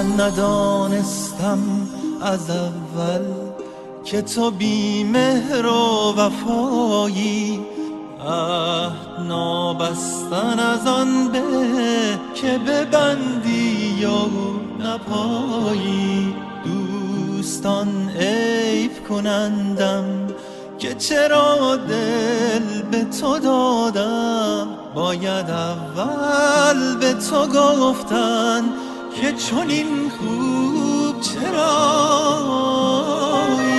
من ندانستم از اول که تو بی مهر و وفایی، نابستن از آن به که ببندی و نپایی. دوستان عیب کنندم که چرا دل به تو دادم، باید اول به تو گفتن که چنین خوب چرایی.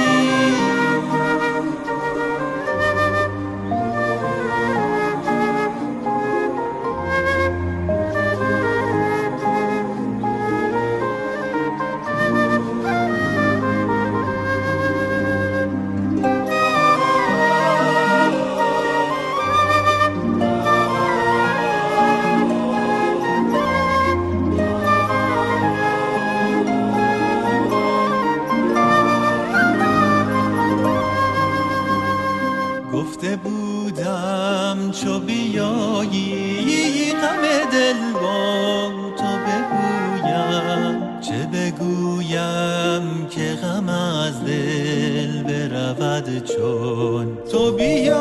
گفته بودم چو بیایی غم دل با تو بگویم، چه بگویم که غم از دل برود چون تو بیایی.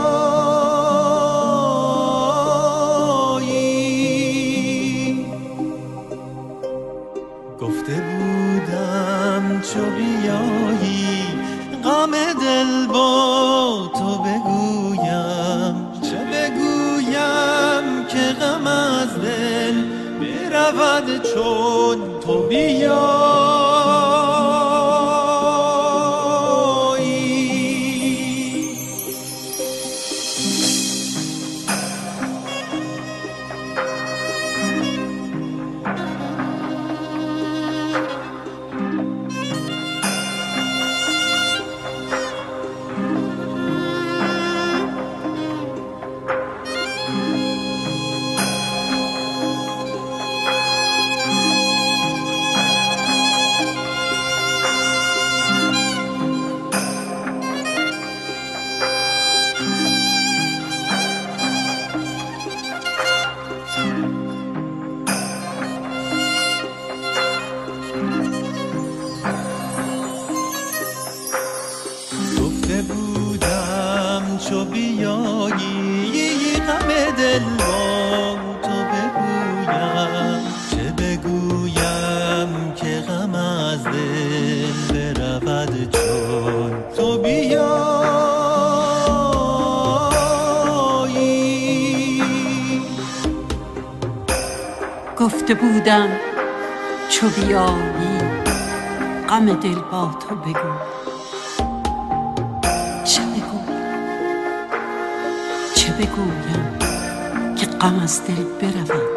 گفته بودم چو بیایی غم دل با تو بگویم، چه بگویم که غم از دل برود چون تو بیایی. گفته بودم چو بیایی غم دل با تو بگویم، چه بگویم که غم از دل برود چون تو بیایی. گفته بودم چو بیایی غم دل با تو بگو، چه بگویم که غم از دل برود